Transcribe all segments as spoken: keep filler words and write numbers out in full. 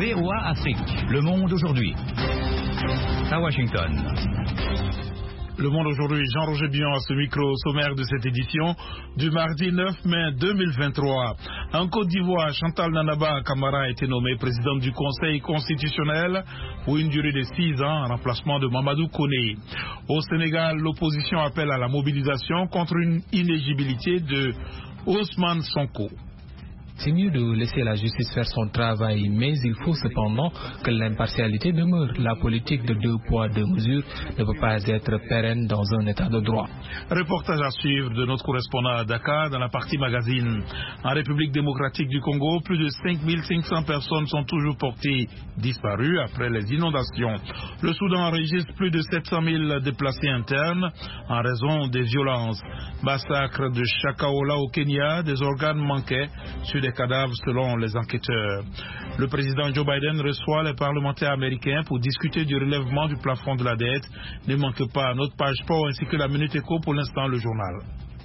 V O A Afrique. Le monde aujourd'hui. À Washington. Le Monde aujourd'hui, Jean-Roger Bion à ce micro au sommaire de cette édition du mardi neuf mai deux mille vingt-trois. En Côte d'Ivoire, Chantal Nanaba Camara a été nommée présidente du Conseil constitutionnel pour une durée de six ans en remplacement de Mamadou Koné. Au Sénégal, l'opposition appelle à la mobilisation contre une inéligibilité de Ousmane Sonko. C'est mieux de laisser la justice faire son travail, mais il faut cependant que l'impartialité demeure. La politique de deux poids, deux mesures ne peut pas être pérenne dans un état de droit. Reportage à suivre de notre correspondant à Dakar dans la partie magazine. En République démocratique du Congo, plus de cinq mille cinq cents personnes sont toujours portées disparues après les inondations. Le Soudan enregistre plus de sept cent mille déplacés internes en raison des violences. Massacre de Chakaola au Kenya, des organes manquaient sur des cadavres selon les enquêteurs. Le président Joe Biden reçoit les parlementaires américains pour discuter du relèvement du plafond de la dette. Ne manquez pas notre page sport ainsi que la Minute Éco, pour l'instant le journal.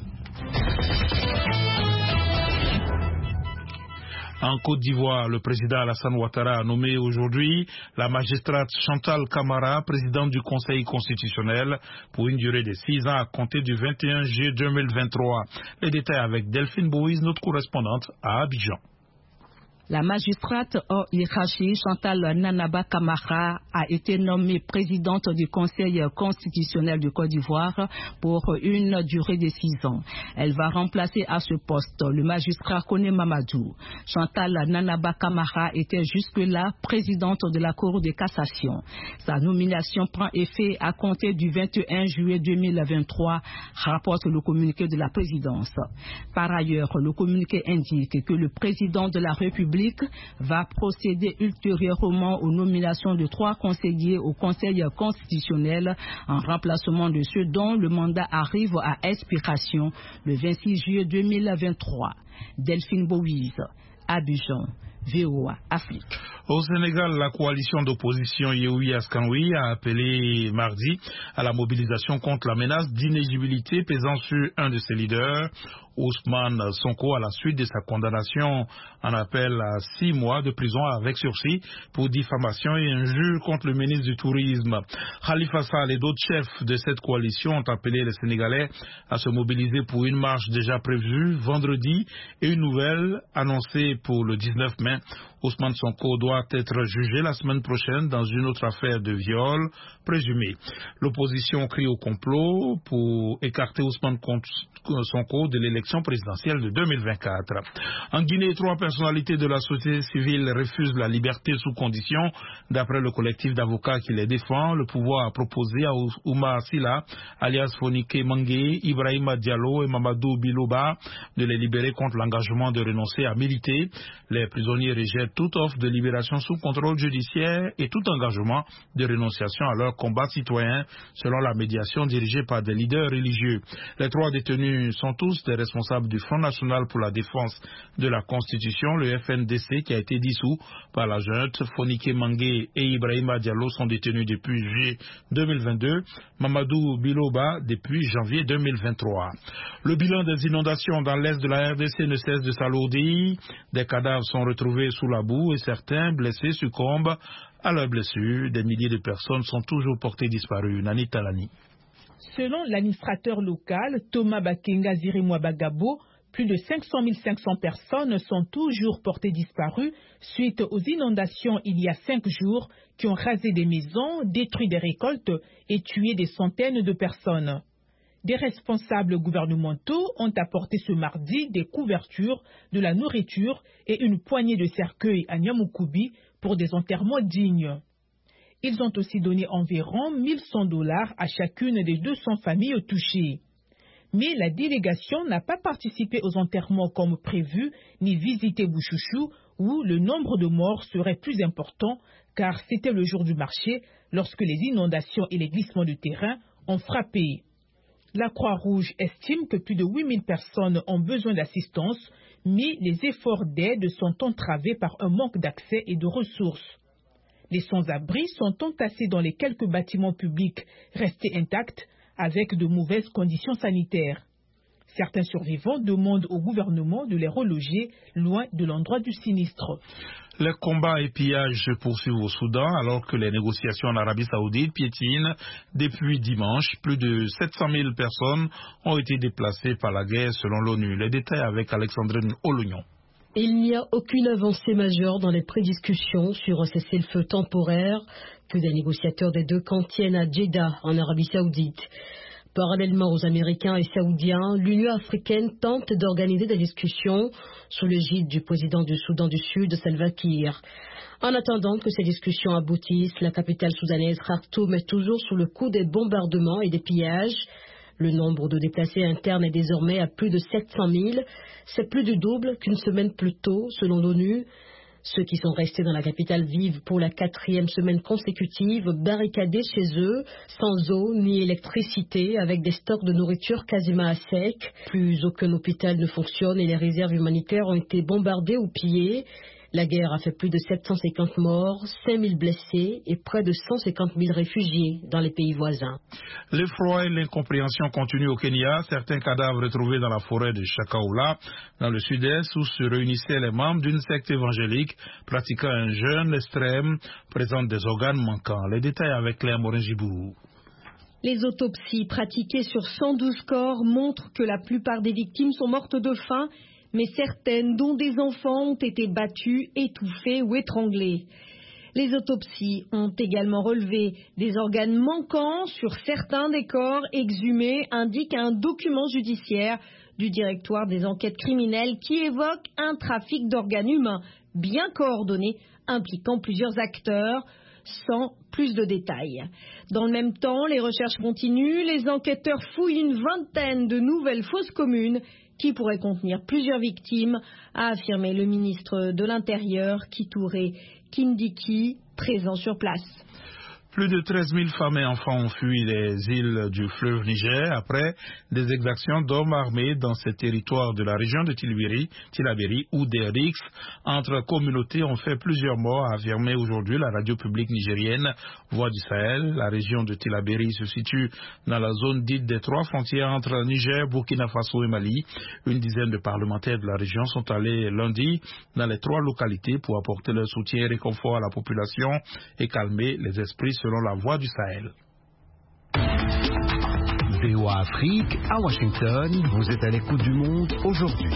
En Côte d'Ivoire, le président Alassane Ouattara a nommé aujourd'hui la magistrate Chantal Camara, présidente du Conseil constitutionnel, pour une durée de six ans à compter du vingt et un juillet deux mille vingt-trois. Les détails avec Delphine Bouise, notre correspondante à Abidjan. La magistrate au hiérarchie Chantal Nanaba Camara a été nommée présidente du Conseil constitutionnel de Côte d'Ivoire pour une durée de six ans. Elle va remplacer à ce poste le magistrat Koné Mamadou. Chantal Nanaba Camara était jusque-là présidente de la Cour de cassation. Sa nomination prend effet à compter du vingt et un juillet deux mille vingt-trois, rapporte le communiqué de la présidence. Par ailleurs, le communiqué indique que le président de la République va procéder ultérieurement aux nominations de trois conseillers au Conseil constitutionnel en remplacement de ceux dont le mandat arrive à expiration le vingt-six juillet deux mille vingt-trois. Delphine Bouise, Abidjan, V O A Afrique. Au Sénégal, la coalition d'opposition Yehoui Askanoui a appelé mardi à la mobilisation contre la menace d'inéligibilité pesant sur un de ses leaders, Ousmane Sonko, à la suite de sa condamnation en appel à six mois de prison avec sursis pour diffamation et injure contre le ministre du Tourisme. Khalifa Sall et d'autres chefs de cette coalition ont appelé les Sénégalais à se mobiliser pour une marche déjà prévue vendredi et une nouvelle annoncée pour le dix-neuf mai. Ousmane Sonko doit être jugé la semaine prochaine dans une autre affaire de viol présumé. L'opposition crie au complot pour écarter Ousmane Sonko de l'élection présidentielle de deux mille vingt-quatre. En Guinée, trois personnalités de la société civile refusent la liberté sous condition. D'après le collectif d'avocats qui les défend, le pouvoir a proposé à Oumar Silla, alias Fonike Mangé, Ibrahima Diallo et Mamadou Biloba de les libérer contre l'engagement de renoncer à militer. Les prisonniers rejettent toute offre de libération sous contrôle judiciaire et tout engagement de renonciation à leur combat citoyen selon la médiation dirigée par des leaders religieux. Les trois détenus sont tous des responsables du Front National pour la Défense de la Constitution, le F N D C, qui a été dissous par la junte. Fonike Mangé et Ibrahima Diallo sont détenus depuis juillet deux mille vingt-deux, Mamadou Biloba depuis janvier deux mille vingt-trois. Le bilan des inondations dans l'est de la R D C ne cesse de s'alourdir. Des cadavres sont retrouvés sous la boue et certains blessés succombent à leurs blessures. Des milliers de personnes sont toujours portées disparues. Nani Talani. Selon l'administrateur local Thomas Bakenga Zirimwa Bagabo, plus de cinq cent mille cinq cents personnes sont toujours portées disparues suite aux inondations il y a cinq jours qui ont rasé des maisons, détruit des récoltes et tué des centaines de personnes. Des responsables gouvernementaux ont apporté ce mardi des couvertures, de la nourriture et une poignée de cercueils à Nyamukoubi pour des enterrements dignes. Ils ont aussi donné environ mille cent dollars à chacune des deux cents familles touchées. Mais la délégation n'a pas participé aux enterrements comme prévu, ni visité Bouchouchou, où le nombre de morts serait plus important, car c'était le jour du marché, lorsque les inondations et les glissements de terrain ont frappé. La Croix-Rouge estime que plus de huit mille personnes ont besoin d'assistance, mais les efforts d'aide sont entravés par un manque d'accès et de ressources. Les sans-abri sont entassés dans les quelques bâtiments publics restés intacts avec de mauvaises conditions sanitaires. Certains survivants demandent au gouvernement de les reloger loin de l'endroit du sinistre. Les combats et pillages se poursuivent au Soudan alors que les négociations en Arabie Saoudite piétinent depuis dimanche. Plus de sept cent mille personnes ont été déplacées par la guerre selon l'ONU. Les détails avec Alexandrine Olognon. Il n'y a aucune avancée majeure dans les prédiscussions sur un cessez-le-feu temporaire que des négociateurs des deux camps tiennent à Jeddah, en Arabie Saoudite. Parallèlement aux Américains et Saoudiens, l'Union africaine tente d'organiser des discussions sous l'égide du président du Soudan du Sud, Salva Kiir. En attendant que ces discussions aboutissent, la capitale soudanaise Khartoum est toujours sous le coup des bombardements et des pillages. Le nombre de déplacés internes est désormais à plus de sept cent mille. C'est plus du double qu'une semaine plus tôt, selon l'ONU. Ceux qui sont restés dans la capitale vivent pour la quatrième semaine consécutive barricadés chez eux, sans eau ni électricité, avec des stocks de nourriture quasiment à sec. Plus aucun hôpital ne fonctionne et les réserves humanitaires ont été bombardées ou pillées. La guerre a fait plus de sept cent cinquante morts, cinq mille blessés et près de cent cinquante mille réfugiés dans les pays voisins. L'effroi et l'incompréhension continuent au Kenya. Certains cadavres retrouvés dans la forêt de Chakaula, dans le sud-est, où se réunissaient les membres d'une secte évangélique pratiquant un jeûne extrême, présentent des organes manquants. Les détails avec Claire Morin-Gibou. Les autopsies pratiquées sur cent douze corps montrent que la plupart des victimes sont mortes de faim, mais certaines, dont des enfants, ont été battues, étouffées ou étranglées. Les autopsies ont également relevé des organes manquants sur certains des corps exhumés, indique un document judiciaire du directoire des enquêtes criminelles qui évoque un trafic d'organes humains bien coordonné, impliquant plusieurs acteurs, sans plus de détails. Dans le même temps, les recherches continuent, les enquêteurs fouillent une vingtaine de nouvelles fosses communes qui pourrait contenir plusieurs victimes, a affirmé le ministre de l'Intérieur, Kithure Kindiki, présent sur place. Plus de treize mille femmes et enfants ont fui les îles du fleuve Niger après des exactions d'hommes armés dans ces territoires de la région de Tilaberi, Tilaberi où des rixes entre communautés ont fait plusieurs morts, a affirmé aujourd'hui la radio publique nigérienne Voix du Sahel. La région de Tilaberi se situe dans la zone dite des trois frontières entre Niger, Burkina Faso et Mali. Une dizaine de parlementaires de la région sont allés lundi dans les trois localités pour apporter leur soutien et réconfort à la population et calmer les esprits, selon la Voix du Sahel. V O A Afrique, à Washington, vous êtes à l'écoute du monde aujourd'hui.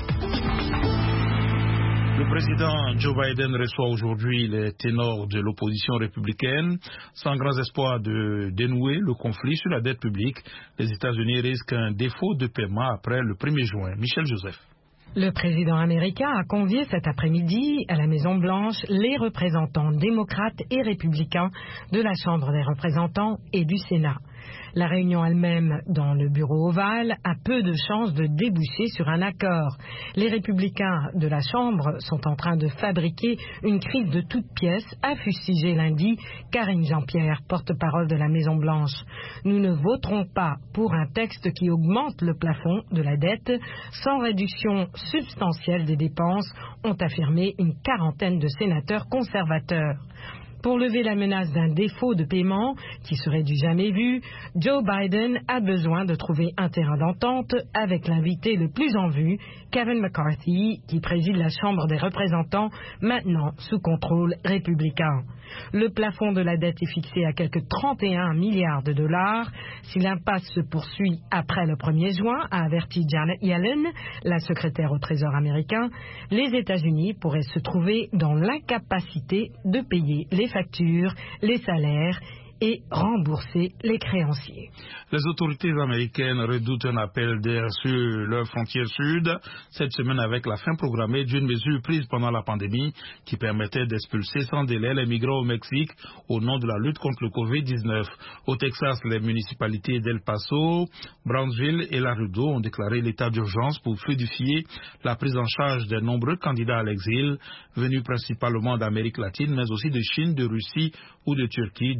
Le président Joe Biden reçoit aujourd'hui les ténors de l'opposition républicaine. Sans grand espoir de dénouer le conflit sur la dette publique, les États-Unis risquent un défaut de paiement après le premier juin. Michel Joseph. Le président américain a convié cet après-midi à la Maison-Blanche les représentants démocrates et républicains de la Chambre des représentants et du Sénat. La réunion elle-même dans le bureau ovale a peu de chances de déboucher sur un accord. Les républicains de la Chambre sont en train de fabriquer une crise de toutes pièces, a fustigé lundi Karine Jean-Pierre, porte-parole de la Maison-Blanche. Nous ne voterons pas pour un texte qui augmente le plafond de la dette sans réduction substantielle des dépenses, ont affirmé une quarantaine de sénateurs conservateurs. Pour lever la menace d'un défaut de paiement qui serait du jamais vu, Joe Biden a besoin de trouver un terrain d'entente avec l'invité le plus en vue, Kevin McCarthy, qui préside la Chambre des représentants, maintenant sous contrôle républicain. Le plafond de la dette est fixé à quelque trente et un milliards de dollars. Si l'impasse se poursuit après le premier juin, a averti Janet Yellen, la secrétaire au Trésor américain, les États-Unis pourraient se trouver dans l'incapacité de payer les factures, les salaires et rembourser les créanciers. Les autorités américaines redoutent un appel d'air sur leur frontière sud cette semaine avec la fin programmée d'une mesure prise pendant la pandémie qui permettait d'expulser sans délai les migrants au Mexique au nom de la lutte contre le covid dix-neuf. Au Texas, les municipalités d'El Paso, Brownsville et Laredo ont déclaré l'état d'urgence pour fluidifier la prise en charge des nombreux candidats à l'exil venus principalement d'Amérique latine mais aussi de Chine, de Russie ou de Turquie déjà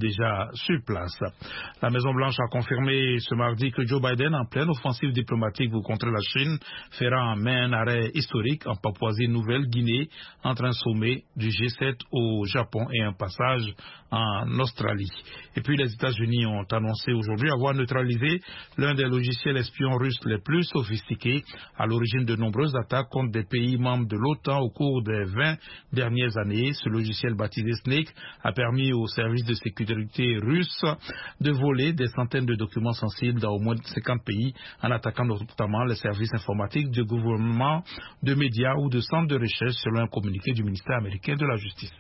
sur place. La Maison-Blanche a confirmé ce mardi que Joe Biden, en pleine offensive diplomatique pour contrer la Chine, fera un arrêt historique en Papouasie-Nouvelle-Guinée entre un sommet du G sept au Japon et un passage en Australie. Et puis les États-Unis ont annoncé aujourd'hui avoir neutralisé l'un des logiciels espions russes les plus sophistiqués, à l'origine de nombreuses attaques contre des pays membres de l'OTAN au cours des vingt dernières années. Ce logiciel baptisé Snake a permis aux services de sécurité russes de voler des centaines de documents sensibles dans au moins cinquante pays, en attaquant notamment les services informatiques du gouvernement, de médias ou de centres de recherche, selon un communiqué du ministère américain de la Justice.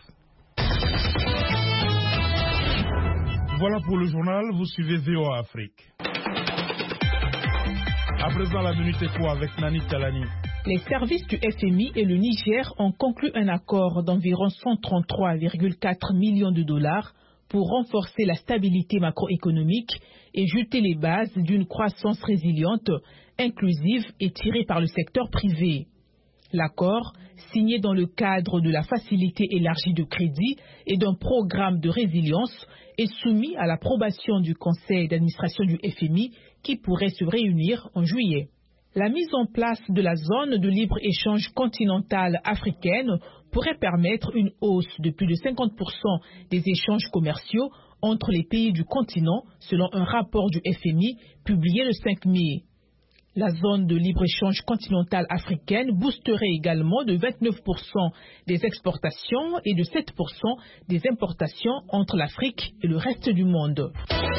Voilà pour le journal, vous suivez V O A Afrique. À présent, la minute éco avec Nani Talani. Les services du F M I et le Niger ont conclu un accord d'environ cent trente-trois virgule quatre millions de dollars pour renforcer la stabilité macroéconomique et jeter les bases d'une croissance résiliente, inclusive et tirée par le secteur privé. L'accord, signé dans le cadre de la facilité élargie de crédit et d'un programme de résilience, est soumis à l'approbation du conseil d'administration du F M I qui pourrait se réunir en juillet. La mise en place de la zone de libre-échange continentale africaine pourrait permettre une hausse de plus de cinquante pour cent des échanges commerciaux entre les pays du continent, selon un rapport du F M I publié le cinq mai. La zone de libre-échange continentale africaine boosterait également de vingt-neuf pour cent des exportations et de sept pour cent des importations entre l'Afrique et le reste du monde.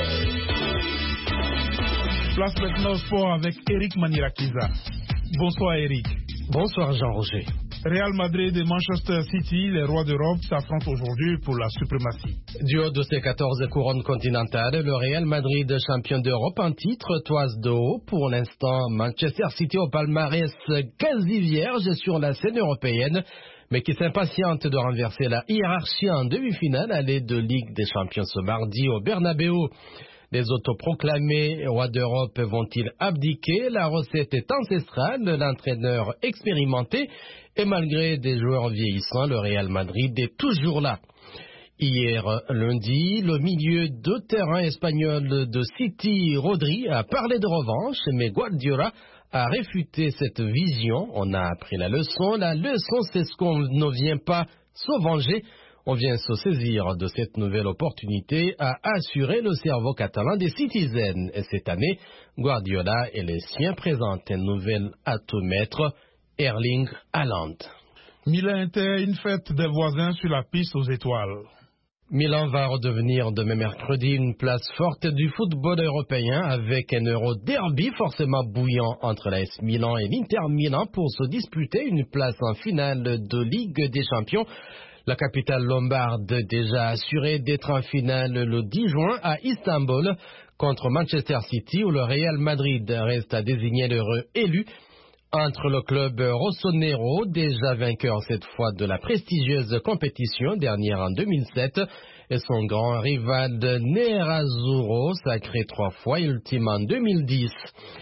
Place maintenant au sport avec Eric Manirakiza. Bonsoir Eric. Bonsoir Jean-Roger. Real Madrid et Manchester City, les rois d'Europe, s'affrontent aujourd'hui pour la suprématie. Du haut de ses quatorze couronnes continentales, le Real Madrid, champion d'Europe en titre, toise de haut. Pour l'instant, Manchester City au palmarès quasi vierge sur la scène européenne, mais qui s'impatiente de renverser la hiérarchie en demi-finale à l'aide de Ligue des Champions ce mardi au Bernabéu. Les autoproclamés rois d'Europe vont-ils abdiquer? La recette est ancestrale, l'entraîneur expérimenté, et malgré des joueurs vieillissants, le Real Madrid est toujours là. Hier lundi, le milieu de terrain espagnol de City, Rodri, a parlé de revanche, mais Guardiola a réfuté cette vision. On a appris la leçon. La leçon, c'est ce qu'on ne vient pas se venger. On vient se saisir de cette nouvelle opportunité à assurer le cerveau catalan des Citizens. Et cette année, Guardiola et les siens présentent un nouvel atomètre, Erling Haaland. Milan-Inter, une fête des voisins sur la piste aux étoiles. Milan va redevenir demain mercredi une place forte du football européen avec un Euro derby forcément bouillant entre l'A S Milan et l'Inter Milan pour se disputer une place en finale de Ligue des Champions. La capitale lombarde déjà assurée d'être en finale le dix juin à Istanbul contre Manchester City où le Real Madrid reste à désigner l'heureux élu. Entre le club rossonero, déjà vainqueur cette fois de la prestigieuse compétition dernière en deux mille sept, et son grand rival Nerazzurro, sacré trois fois, ultime en deux mille dix.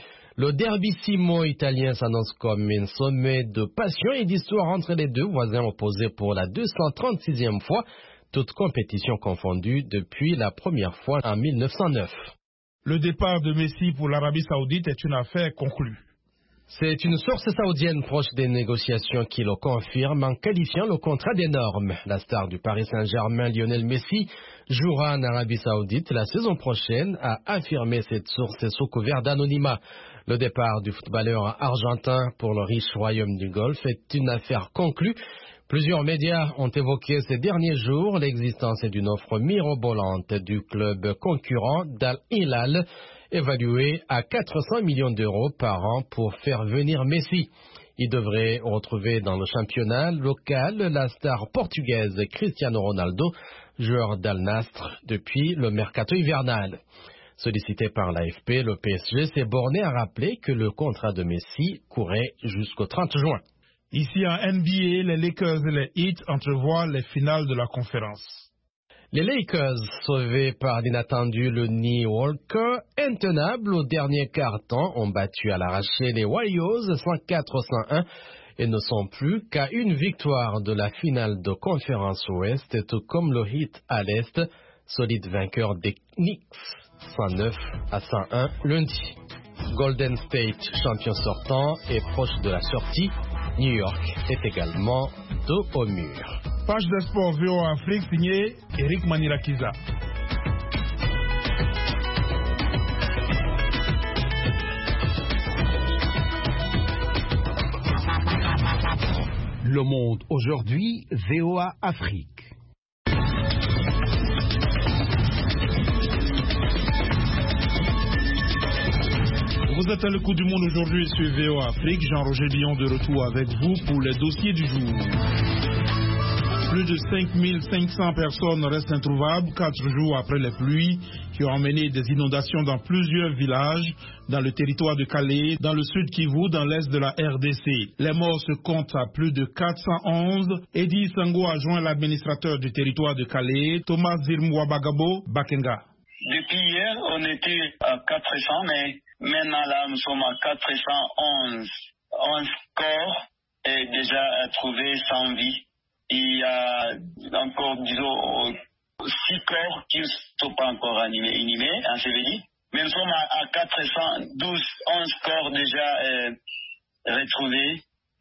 Le derbissimo italien s'annonce comme un sommet de passion et d'histoire entre les deux voisins opposés pour la deux cent trente-sixième fois, toute compétition confondue depuis la première fois en mille neuf cent neuf. Le départ de Messi pour l'Arabie Saoudite est une affaire conclue. C'est une source saoudienne proche des négociations qui le confirme en qualifiant le contrat d'énorme. La star du Paris Saint-Germain, Lionel Messi, jouera en Arabie Saoudite la saison prochaine, a affirmé cette source sous couvert d'anonymat. Le départ du footballeur argentin pour le riche royaume du Golfe est une affaire conclue. Plusieurs médias ont évoqué ces derniers jours l'existence d'une offre mirobolante du club concurrent d'Al Hilal, évalué à quatre cents millions d'euros par an pour faire venir Messi. Il devrait retrouver dans le championnat local la star portugaise Cristiano Ronaldo, joueur d'Al Nassr depuis le mercato hivernal. Sollicité par l'A F P, le P S G s'est borné à rappeler que le contrat de Messi courait jusqu'au trente juin. Ici en N B A, les Lakers et les Heat entrevoient les finales de la conférence. Les Lakers, sauvés par l'inattendu le New Walker, intenables au dernier quart-temps, ont battu à l'arraché les Warriors cent quatre à cent un et ne sont plus qu'à une victoire de la finale de conférence Ouest, tout comme le Heat à l'Est, Solide vainqueur des Knicks, cent neuf à cent un lundi. Golden State, champion sortant, est proche de la sortie. New York est également dos au mur. Page de sport V O A Afrique signé Eric Manirakiza. Le Monde aujourd'hui, V O A Afrique. Vous êtes à l'écoute du Monde aujourd'hui sur V O A Afrique. Jean-Roger Lyon de retour avec vous pour les dossiers du jour. Plus de cinq mille cinq cents personnes restent introuvables quatre jours après les pluies qui ont amené des inondations dans plusieurs villages dans le territoire de Calais, dans le sud Kivu, dans l'est de la R D C. Les morts se comptent à plus de quatre cent onze. Eddie Sango a joint l'administrateur du territoire de Calais, Thomas Zirmouabagabo Bakenga. Depuis hier, on était à quatre cents, mais maintenant là, nous sommes à quatre cent onze. onze corps est déjà trouvé sans vie. Il y a encore, disons, six corps qui ne sont pas encore animés, inhumés, ensevelis. Mais nous sommes à, à quatre cent douze, onze corps déjà euh, retrouvés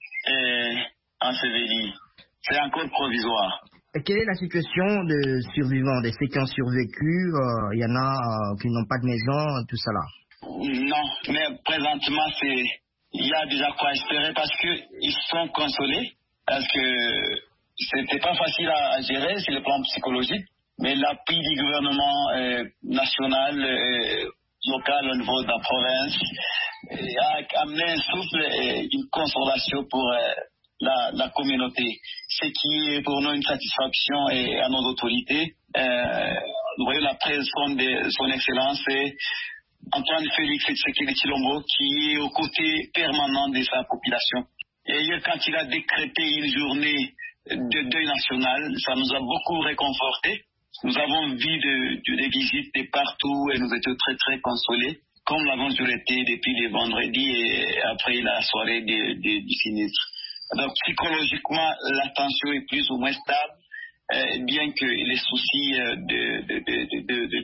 et ensevelis. C'est encore provisoire. Et quelle est la situation des survivants, de ceux qui ont survécu? Il euh, y en a euh, qui n'ont pas de maison, tout ça là. Non, mais présentement, c'est, il y a déjà quoi espérer parce qu'ils sont consolés, parce que c'était pas facile à, à gérer sur le plan psychologique, mais l'appui du gouvernement euh, national, euh, local au niveau de la province, euh, a amené un souffle et une consolation pour euh, la, la communauté. Ce qui est pour nous une satisfaction et à nos autorités. Euh, nous voyons la présence de son excellence et Antoine Félix Tshisekedi Tshilombo qui est aux côtés permanents de sa population. Et hier, quand il a décrété une journée de deuil national, ça nous a beaucoup réconfortés. Nous avons vu de, de, des visites de partout et nous étions très très consolés, comme l'avons toujours été depuis le vendredi et après la soirée de, de, du sinistre. Donc psychologiquement, la tension est plus ou moins stable, euh, bien que les soucis de, de, de, de, de, de,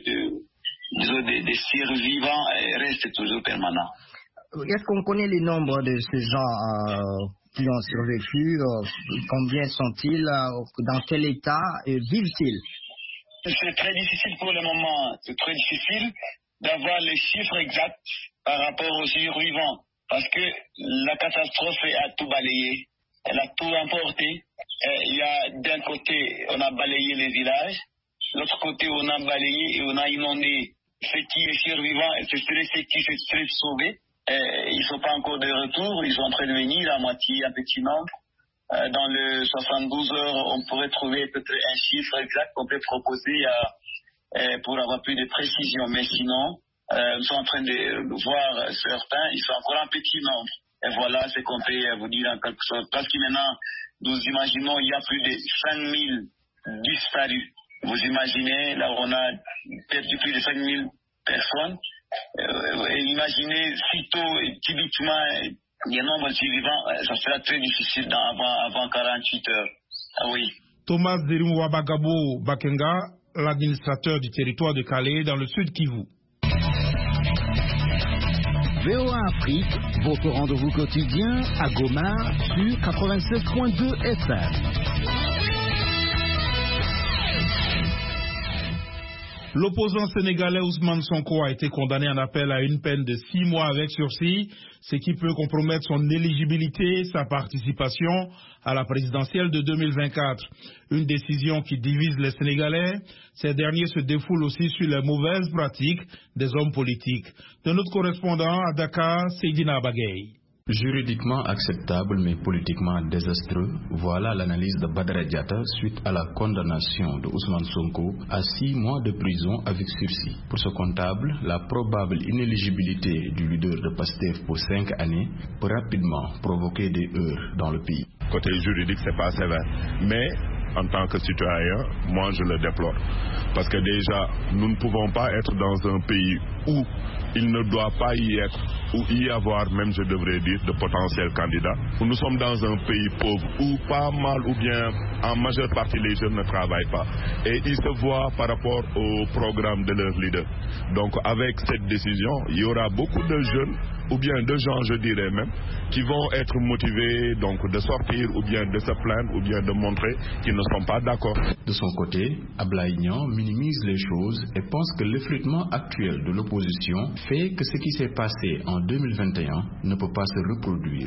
de, de, de survivants restent toujours permanents. Est-ce qu'on connaît les nombres de ces gens euh, qui ont survécu? euh, Combien sont-ils? euh, Dans quel état euh, vivent-ils? C'est très difficile pour le moment. C'est très difficile d'avoir les chiffres exacts par rapport aux survivants. Parce que la catastrophe a tout balayé. Elle a tout emporté. Il y a d'un côté, on a balayé les villages. De l'autre côté, on a balayé et on a inondé. Ceux qui sont survivants, ce seraient ceux qui se seraient sauvés. Euh, ils ne sont pas encore de retour, ils sont en train de venir à moitié, un petit nombre. Euh, dans le soixante-douze heures, on pourrait trouver peut-être un chiffre exact qu'on peut proposer à, euh, pour avoir plus de précision. Mais sinon, euh, nous sommes en train de voir certains, ils sont encore un petit nombre. Et voilà ce qu'on peut vous dire en quelque sorte. Parce que maintenant, nous imaginons il y a plus de cinq mille disparus. Vous imaginez, là on a perdu plus de cinq mille personnes. Euh, et imaginez sitôt, typiquement, il y a un nombre de survivants, ça sera très difficile dans, avant, avant quarante-huit heures. Ah oui. Thomas Zirmouabagabo Bakenga, l'administrateur du territoire de Calais dans le sud Kivu. V O A Afrique, votre rendez-vous quotidien à Goma sur quatre-vingt-sept point deux F M. L'opposant sénégalais Ousmane Sonko a été condamné en appel à une peine de six mois avec sursis, ce qui peut compromettre son éligibilité et sa participation à la présidentielle de deux mille vingt-quatre. Une décision qui divise les Sénégalais. Ces derniers se défoulent aussi sur les mauvaises pratiques des hommes politiques. De notre correspondant à Dakar, Seydina Bagay. Juridiquement acceptable mais politiquement désastreux, voilà l'analyse de Badara Diatta suite à la condamnation de Ousmane Sonko à six mois de prison avec sursis. Pour ce comptable, la probable inéligibilité du leader de PASTEF pour cinq années peut rapidement provoquer des heurts dans le pays. Côté juridique, c'est pas sévère, mais en tant que citoyen, moi je le déplore. Parce que déjà, nous ne pouvons pas être dans un pays où il ne doit pas y être, ou y avoir même, je devrais dire, de potentiels candidats. Nous sommes dans un pays pauvre où pas mal ou bien en majeure partie les jeunes ne travaillent pas. Et ils se voient par rapport au programme de leurs leaders. Donc avec cette décision, il y aura beaucoup de jeunes, ou bien de gens, je dirais même, qui vont être motivés donc de sortir, ou bien de se plaindre, ou bien de montrer qu'ils ne sont pas d'accord. De son côté, Ablaye Niang minimise les choses et pense que l'effritement actuel de l'opposition fait que ce qui s'est passé en deux mille vingt et un ne peut pas se reproduire.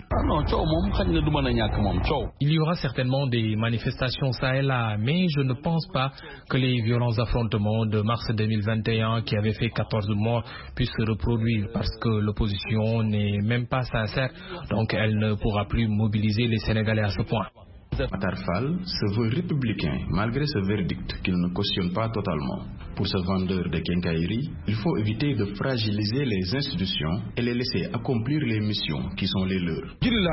Il y aura certainement des manifestations ça et là, mais je ne pense pas que les violents affrontements de mars deux mille vingt et un qui avaient fait quatorze morts puissent se reproduire parce que l'opposition n'est même pas sincère, donc elle ne pourra plus mobiliser les Sénégalais à ce point. Matar Fall se veut républicain malgré ce verdict qu'il ne cautionne pas totalement. Pour ce vendeur de quincaillerie, il faut éviter de fragiliser les institutions et les laisser accomplir les missions qui sont les leurs.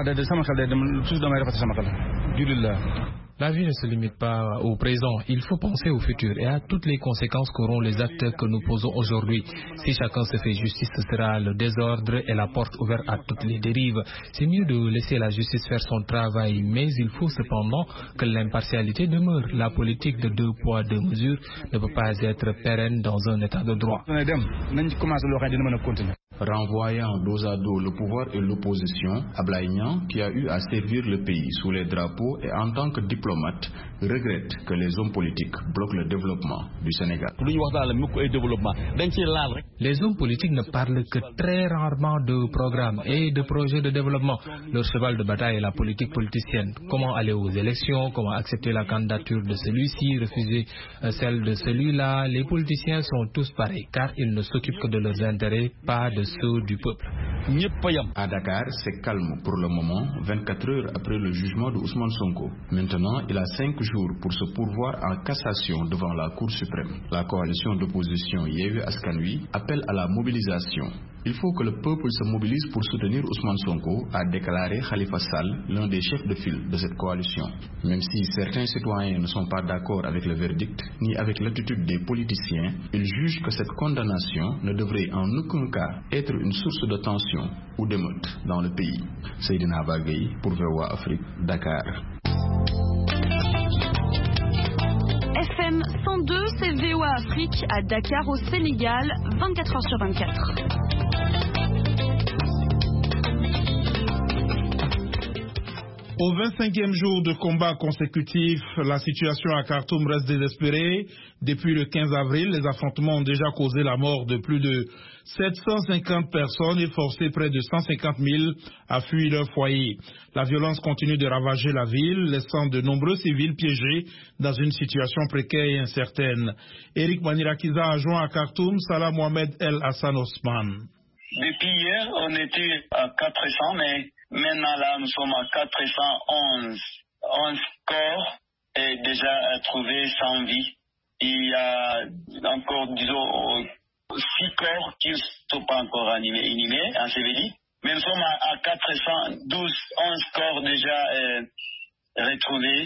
La vie ne se limite pas au présent, il faut penser au futur et à toutes les conséquences qu'auront les actes que nous posons aujourd'hui. Si chacun se fait justice, ce sera le désordre et la porte ouverte à toutes les dérives. C'est mieux de laisser la justice faire son travail, mais il faut cependant que l'impartialité demeure. La politique de deux poids, deux mesures ne peut pas être pérenne dans un état de droit. Renvoyant dos à dos le pouvoir et l'opposition, Ablaye Niang, qui a eu à servir le pays sous les drapeaux et en tant que diplomate, regrette que les hommes politiques bloquent le développement du Sénégal. Les hommes politiques ne parlent que très rarement de programmes et de projets de développement. Leur cheval de bataille est la politique politicienne. Comment aller aux élections, comment accepter la candidature de celui-ci, refuser celle de celui-là. Les politiciens sont tous pareils car ils ne s'occupent que de leurs intérêts, pas de ceux du peuple. À Dakar, c'est calme pour le moment, vingt-quatre heures après le jugement de Ousmane Sonko. Maintenant, il a cinq jours pour se pourvoir en cassation devant la Cour suprême. La coalition d'opposition Yewwi Askan Wi appelle à la mobilisation. Il faut que le peuple se mobilise pour soutenir Ousmane Sonko, a déclaré Khalifa Sall, l'un des chefs de file de cette coalition. Même si certains citoyens ne sont pas d'accord avec le verdict, ni avec l'attitude des politiciens, ils jugent que cette condamnation ne devrait en aucun cas être une source de tension ou d'émeute dans le pays. Seydina Bagay pour V O A Afrique, Dakar. F M cent deux, c'est V O A Afrique à Dakar au Sénégal, vingt-quatre heures sur vingt-quatre. Au vingt-cinquième jour de combat consécutif, la situation à Khartoum reste désespérée. Depuis le quinze avril, les affrontements ont déjà causé la mort de plus de sept cent cinquante personnes et forcé près de cent cinquante mille à fuir leur foyer. La violence continue de ravager la ville, laissant de nombreux civils piégés dans une situation précaire et incertaine. Eric Manirakiza a joint à Khartoum Salah Mohamed El Hassan Osman. Depuis hier, on était à quatre cents, mais maintenant là, nous sommes à quatre cent onze. onze corps est déjà trouvé sans vie. Il y a encore, disons, six corps qui ne sont pas encore animés, inhumés, ensevelis. Mais nous sommes à, à quatre cent douze, onze corps déjà euh, retrouvés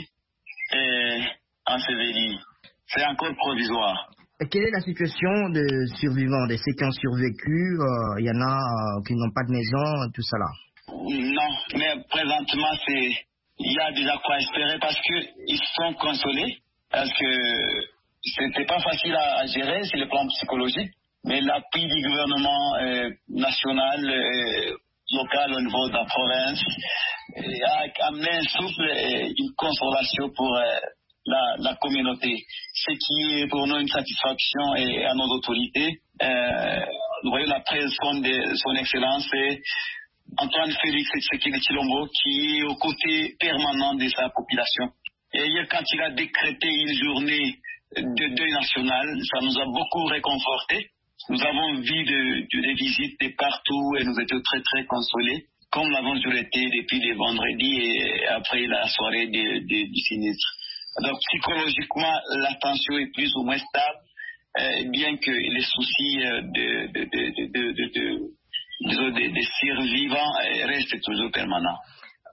et ensevelis. C'est encore provisoire. Quelle est la situation des survivants, de ceux qui ont survécu? Il euh, y en a euh, qui n'ont pas de maison, tout ça là. Non, mais présentement, c'est, il y a déjà quoi espérer parce qu'ils sont consolés, parce que c'était pas facile à, à gérer sur le plan psychologique, mais l'appui du gouvernement euh, national, euh, local au niveau de la province, euh, a amené un souffle et une consolation pour euh, la, la communauté. Ce qui est pour nous une satisfaction et à nos autorités. Euh, vous voyez la présence de son excellence et Antoine Félix Tshisekedi Tshilombo qui est aux côtés permanents de sa population. Et hier, quand il a décrété une journée de deuil national, ça nous a beaucoup réconfortés. Nous avons vu des visites de partout et nous étions très très consolés, comme l'avons toujours été depuis le vendredi et après la soirée de, de, du sinistre. Donc psychologiquement, la tension est plus ou moins stable, euh, bien que les soucis de, de, de, de, de, de, de Des, des survivants restent toujours permanents.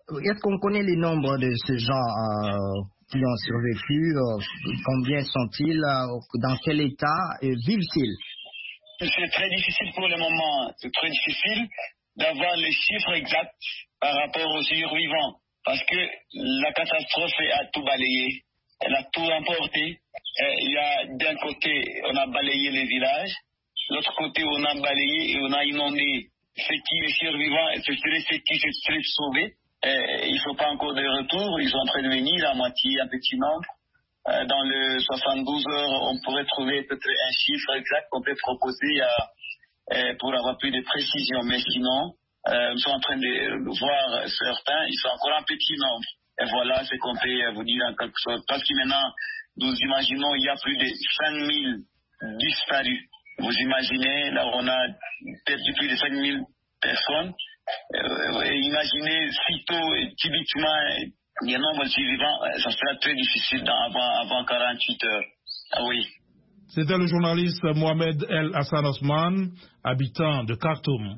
Est-ce qu'on connaît les nombres de ces gens euh, qui ont survécu? euh, Combien sont-ils? euh, Dans quel état euh, vivent-ils? C'est très difficile pour le moment. C'est très difficile d'avoir les chiffres exacts par rapport aux survivants. Parce que la catastrophe a tout balayé. Elle a tout emporté. Il y a d'un côté, on a balayé les villages. De l'autre côté, on a balayé et on a inondé. Ceux qui sont survivants, ce seraient ceux qui se seraient sauvés. Et ils ne sont pas encore de retour. Ils sont en train de venir, la moitié, un petit nombre. Dans le soixante-douze heures, on pourrait trouver peut-être un chiffre exact qu'on peut proposer à, pour avoir plus de précision. Mais sinon, euh, nous sommes en train de voir certains, ils sont encore en petit nombre. Et voilà ce qu'on peut vous dire en quelque sorte. Parce que maintenant, nous imaginons il y a plus de cinq mille disparus. Vous imaginez, là on a perdu plus de cinq mille personnes. Euh, imaginez sitôt, typiquement, les nombres survivants, ça sera très difficile dans, avant, avant quarante-huit heures. Ah oui. C'était le journaliste Mohamed El Hassan Osman, habitant de Khartoum.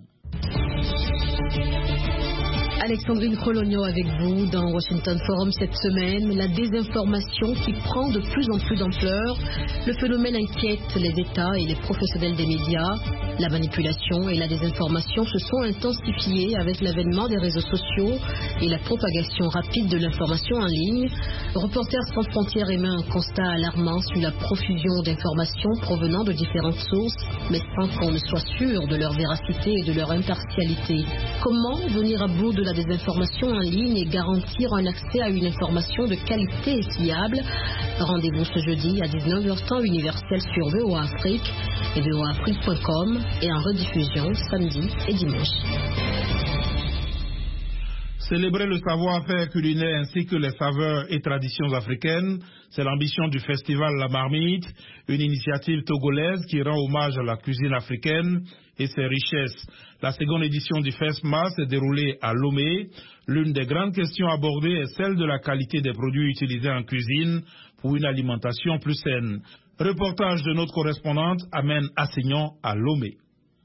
Alexandrine Cologno avec vous dans Washington Forum cette semaine. La désinformation qui prend de plus en plus d'ampleur. Le phénomène inquiète les États et les professionnels des médias. La manipulation et la désinformation se sont intensifiées avec l'avènement des réseaux sociaux et la propagation rapide de l'information en ligne. Reporters sans frontières émet un constat alarmant sur la profusion d'informations provenant de différentes sources, mais sans qu'on ne soit sûr de leur véracité et de leur impartialité. Comment venir à bout de la désinformation en ligne et garantir un accès à une information de qualité et fiable? Rendez-vous ce jeudi à dix-neuf heures temps universel sur V O A Afrique et V O A Afrique point com et en rediffusion samedi et dimanche. Célébrer le savoir-faire culinaire ainsi que les saveurs et traditions africaines, c'est l'ambition du festival La Marmite, une initiative togolaise qui rend hommage à la cuisine africaine et ses richesses. La seconde édition du FESMA s'est déroulée à Lomé. L'une des grandes questions abordées est celle de la qualité des produits utilisés en cuisine pour une alimentation plus saine. Reportage de notre correspondante Amène Assignon à Lomé.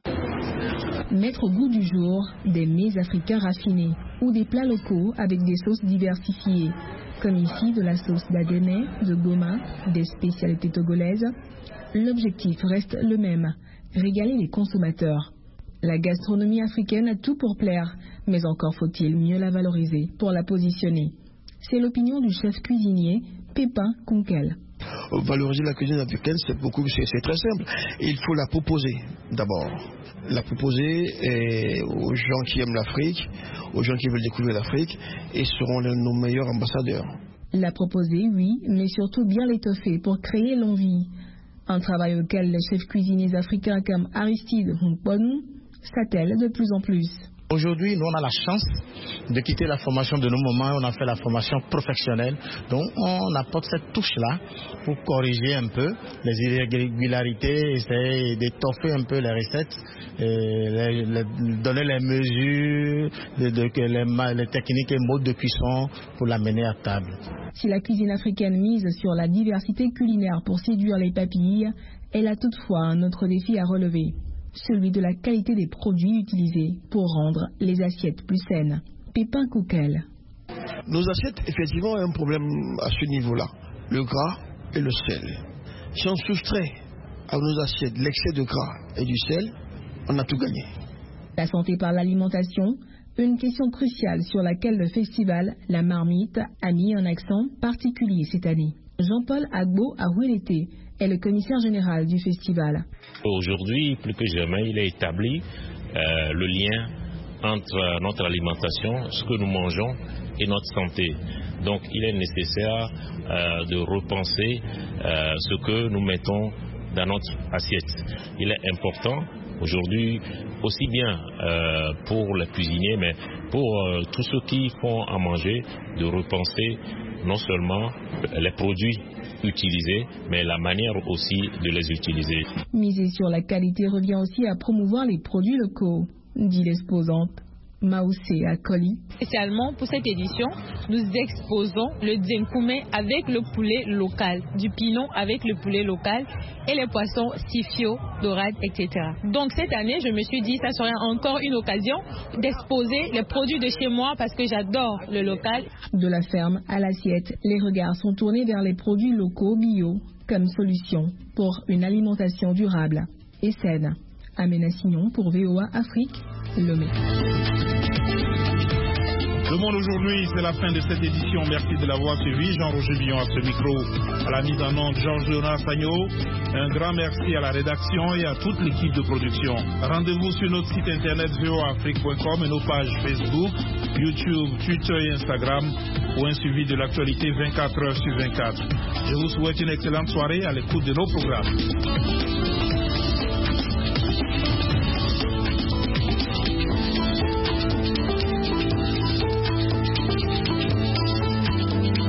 Mettre au goût du jour des mets africains raffinés ou des plats locaux avec des sauces diversifiées, comme ici de la sauce d'Adéné, de Goma, des spécialités togolaises. L'objectif reste le même, régaler les consommateurs. La gastronomie africaine a tout pour plaire, mais encore faut-il mieux la valoriser pour la positionner. C'est l'opinion du chef cuisinier Pépin Kunkel. Valoriser la cuisine africaine, c'est beaucoup, c'est, c'est très simple. Il faut la proposer d'abord. La proposer et aux gens qui aiment l'Afrique, aux gens qui veulent découvrir l'Afrique, et seront les, nos meilleurs ambassadeurs. La proposer, oui, mais surtout bien l'étoffer pour créer l'envie. Un travail auquel les chefs cuisiniers africains comme Aristide Humpon s'attellent de plus en plus. Aujourd'hui, nous, on a la chance de quitter la formation de nos moments, on a fait la formation professionnelle. Donc, on apporte cette touche-là pour corriger un peu les irrégularités, essayer d'étoffer un peu les recettes, et les, les, donner les mesures, de, de, les, les techniques et modes de cuisson pour l'amener à table. Si la cuisine africaine mise sur la diversité culinaire pour séduire les papilles, elle a toutefois un autre défi à relever. Celui de la qualité des produits utilisés pour rendre les assiettes plus saines. Pépin Koukel. Nos assiettes, effectivement, ont un problème à ce niveau-là. Le gras et le sel. Si on soustrait à nos assiettes l'excès de gras et du sel, on a tout gagné. La santé par l'alimentation, une question cruciale sur laquelle le festival La Marmite a mis un accent particulier cette année. Jean-Paul Agbo Awelete est le commissaire général du festival. Aujourd'hui, plus que jamais, il est établi euh, le lien entre notre alimentation, ce que nous mangeons et notre santé. Donc il est nécessaire euh, de repenser euh, ce que nous mettons dans notre assiette. Il est important aujourd'hui, aussi bien euh, pour les cuisiniers, mais pour euh, tous ceux qui font à manger, de repenser non seulement les produits utilisés, mais la manière aussi de les utiliser. Miser sur la qualité revient aussi à promouvoir les produits locaux, dit l'exposante. Maoussé Akoli. Spécialement pour cette édition, nous exposons le djenkoumé avec le poulet local, du pinon avec le poulet local et les poissons sifio, dorades, et cetera. Donc cette année, je me suis dit ça serait encore une occasion d'exposer les produits de chez moi parce que j'adore le local. De la ferme à l'assiette, les regards sont tournés vers les produits locaux bio comme solution pour une alimentation durable et saine. Amena Signon pour V O A Afrique, Lomé. Le Monde aujourd'hui, c'est la fin de cette édition. Merci de l'avoir suivi. Jean-Roger Billon à ce micro. À la mise en onde, Georges-Jonas Sagno. Un grand merci à la rédaction et à toute l'équipe de production. Rendez-vous sur notre site internet v o a afrique point com et nos pages Facebook, YouTube, Twitter et Instagram pour un suivi de l'actualité vingt-quatre heures sur vingt-quatre. Je vous souhaite une excellente soirée à l'écoute de nos programmes.